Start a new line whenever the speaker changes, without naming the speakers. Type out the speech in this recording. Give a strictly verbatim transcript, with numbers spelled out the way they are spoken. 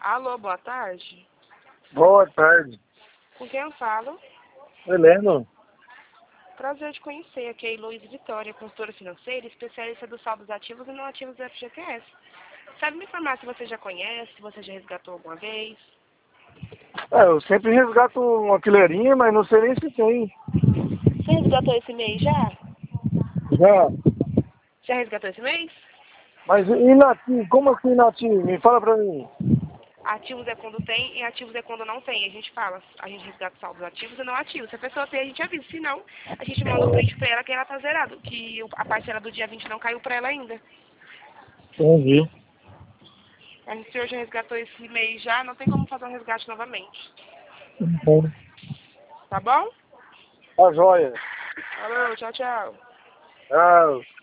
Alô, boa tarde.
Boa tarde.
Com quem eu falo?
Heleno.
Prazer de conhecer. Aqui é Luiz Vitória, consultora financeira, especialista dos saldos ativos e não ativos do F G T S. Sabe me informar se você já conhece, se você já resgatou alguma vez?
É, eu sempre resgato uma fileirinha, mas não sei nem se tem.
Você resgatou esse mês já?
Já.
Já resgatou esse mês?
Mas inativo, como assim inativo? Me fala pra mim.
Ativos é quando tem e ativos é quando não tem. A gente fala, a gente resgata saldos ativos e não ativos. Se a pessoa tem, a gente avisa. Se não, a gente manda o print pra ela que ela tá zerado, que a parcela do dia vinte não caiu pra ela ainda.
Entendi.
A gente hoje resgatou esse mês já, não tem como fazer um resgate novamente.
Entendi.
Tá bom?
Tá joia.
Falou, tchau, tchau.
Tchau.